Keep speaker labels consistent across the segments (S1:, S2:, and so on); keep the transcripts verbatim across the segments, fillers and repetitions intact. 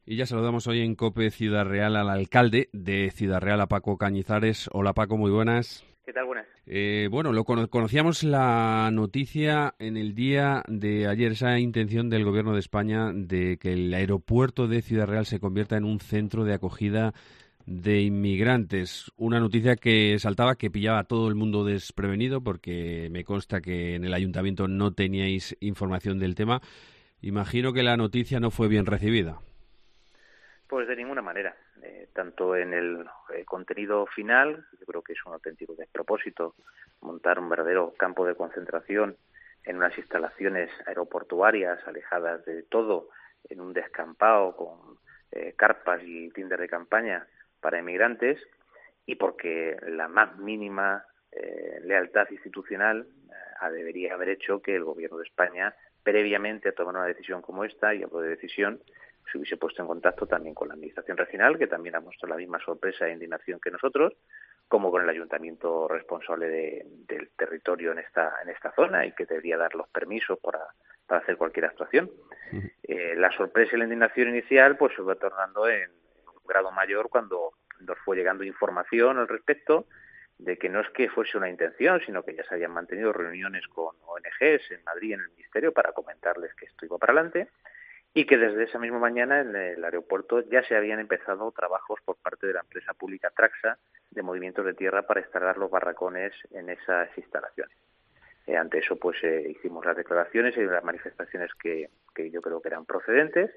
S1: Y ya saludamos hoy en COPE Ciudad Real al alcalde de Ciudad Real, a Paco Cañizares. Hola Paco, muy buenas.
S2: ¿Qué tal? Buenas.
S1: Eh, bueno, lo cono- conocíamos la noticia en el día de ayer, esa intención del Gobierno de España de que el aeropuerto de Ciudad Real se convierta en un centro de acogida de inmigrantes. Una noticia que saltaba, que pillaba a todo el mundo desprevenido, porque me consta que en el ayuntamiento no teníais información del tema. Imagino que la noticia no fue bien recibida.
S2: Pues de ninguna manera. Eh, tanto en el eh, contenido final, yo creo que es un auténtico despropósito montar un verdadero campo de concentración en unas instalaciones aeroportuarias alejadas de todo, en un descampado con eh, carpas y tiendas de campaña para inmigrantes, y porque la más mínima eh, lealtad institucional eh, debería haber hecho que el Gobierno de España, previamente a tomar una decisión como esta, y hablo de decisión, se hubiese puesto en contacto también con la Administración regional, que también ha mostrado la misma sorpresa e indignación que nosotros, como con el ayuntamiento responsable de, del territorio en esta en esta zona y que debería dar los permisos para, para hacer cualquier actuación. Uh-huh. Eh, la sorpresa y la indignación inicial pues se fue tornando en, en un grado mayor cuando nos fue llegando información al respecto de que no es que fuese una intención, sino que ya se habían mantenido reuniones con O N Ges en Madrid, en el Ministerio, para comentarles que esto iba para adelante, y que desde esa misma mañana en el aeropuerto ya se habían empezado trabajos por parte de la empresa pública Traxa de movimientos de tierra para instalar los barracones en esas instalaciones. Eh, ante eso pues eh, hicimos las declaraciones y las manifestaciones que, que yo creo que eran procedentes,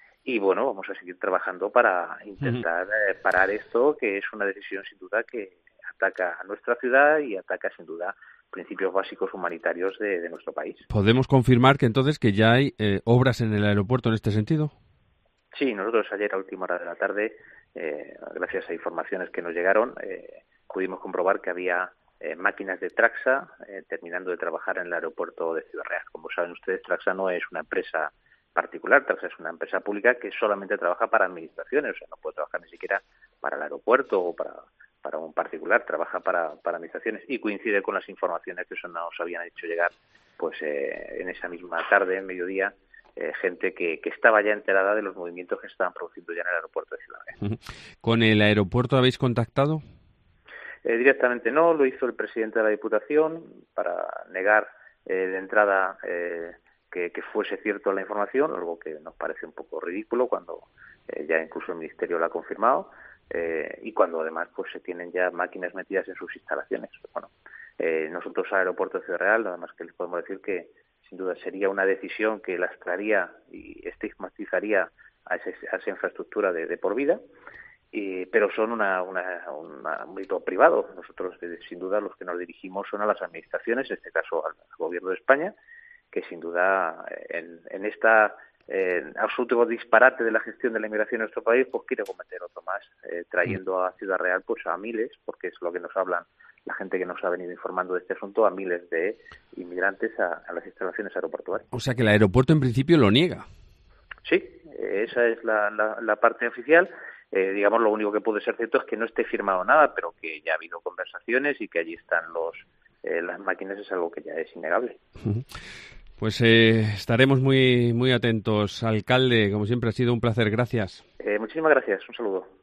S2: y bueno, vamos a seguir trabajando para intentar eh, parar esto, que es una decisión sin duda que ataca a nuestra ciudad y ataca sin duda principios básicos humanitarios de, de nuestro país.
S1: ¿Podemos confirmar que entonces que ya hay eh, obras en el aeropuerto en este sentido?
S2: Sí, nosotros ayer a última hora de la tarde, eh, gracias a informaciones que nos llegaron, eh, pudimos comprobar que había eh, máquinas de Traxa eh, terminando de trabajar en el aeropuerto de Ciudad Real. Como saben ustedes, Traxa no es una empresa particular, Traxa es una empresa pública que solamente trabaja para administraciones, o sea, no puede trabajar ni siquiera para el aeropuerto o para para un particular, trabaja para, para administraciones, y coincide con las informaciones que eso nos habían hecho llegar pues eh, en esa misma tarde, en mediodía, eh, gente que, que estaba ya enterada de los movimientos que se estaban produciendo ya en el aeropuerto de Ciudad Real.
S1: ¿Con el aeropuerto habéis contactado?
S2: Eh, directamente no, lo hizo el presidente de la Diputación para negar eh, de entrada eh, que, que fuese cierto la información, algo que nos parece un poco ridículo cuando eh, ya incluso el Ministerio lo ha confirmado. Eh, y cuando además pues se tienen ya máquinas metidas en sus instalaciones. Bueno, eh, nosotros al aeropuerto de Ciudad Real, además que les podemos decir que sin duda sería una decisión que lastraría y estigmatizaría a, ese, a esa infraestructura de, de por vida, y, pero son una, una, una, un ámbito privado. Nosotros eh, sin duda los que nos dirigimos son a las administraciones, en este caso al, al Gobierno de España, que sin duda en, en esta Eh, absoluto disparate de la gestión de la inmigración en nuestro país, pues quiere cometer otro más, eh, trayendo a Ciudad Real pues a miles, porque es lo que nos hablan la gente que nos ha venido informando de este asunto, a miles de inmigrantes a, a las instalaciones aeroportuarias.
S1: O sea que el aeropuerto en principio lo niega.
S2: Sí, eh, esa es la, la, la parte oficial. Eh, digamos, lo único que puede ser cierto es que no esté firmado nada, pero que ya ha habido conversaciones y que allí están los eh, las máquinas, es algo que ya es innegable.
S1: Uh-huh. Pues eh, estaremos muy muy atentos. Alcalde, como siempre ha sido un placer. Gracias.
S2: Eh, muchísimas gracias. Un saludo.